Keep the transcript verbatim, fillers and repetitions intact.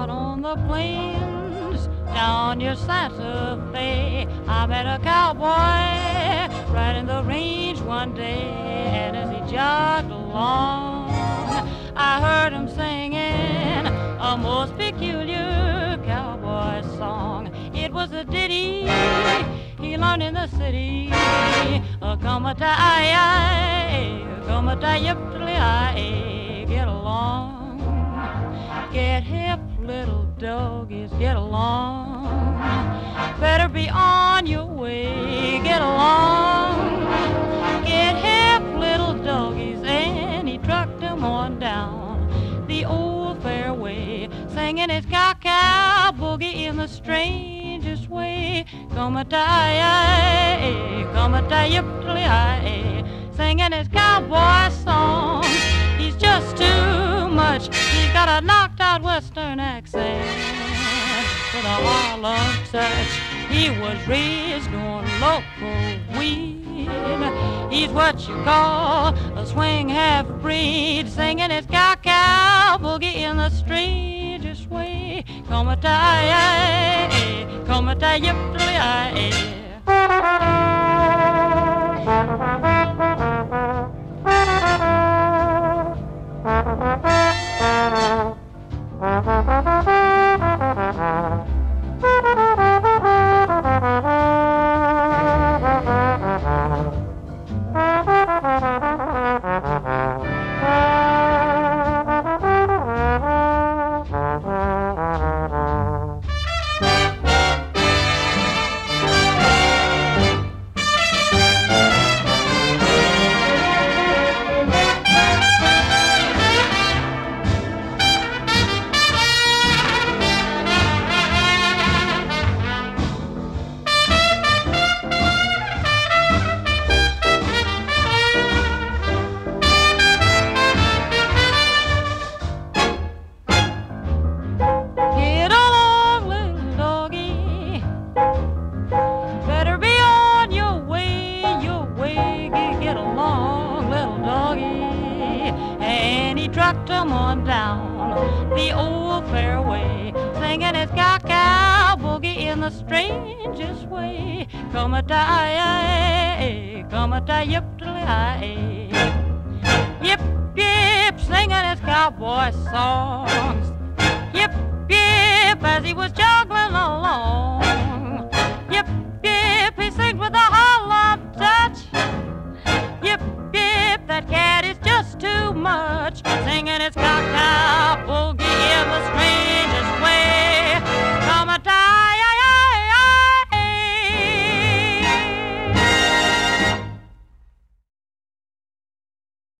out on the plains down near Santa Fe. I met a cowboy riding the range one day, and as he jogged along, I heard him singing a most peculiar cowboy song. It was a ditty he learned in the city. Uh, come a tie, come a tie, yip, I get along. Get hip, little doggies, get along. Better be on your way, get along. Get hip, little doggies, and he trucked them on down the old fairway, singing his cow-cow boogie in the strangest way. Come a tie, come a tie, yip, I singing his cowboy song. He's just too much. He's got a knocked out western accent with a Harlem touch. He was raised on local weed. He's what you call a swing half-breed, singing his cow-cow boogie in the strangest way. Come a tie, come a tie, yip, I trucked him on down the old fairway, singing his cow-cow boogie in the strangest way. Come a tie, come a tie, yip, I yip, yip, singing his cowboy songs. Yip, yip, as he was juggling along. Yip, yip, he sings with a Harlem touch. Yip, yip, that cat is just too much, singing his cow-cow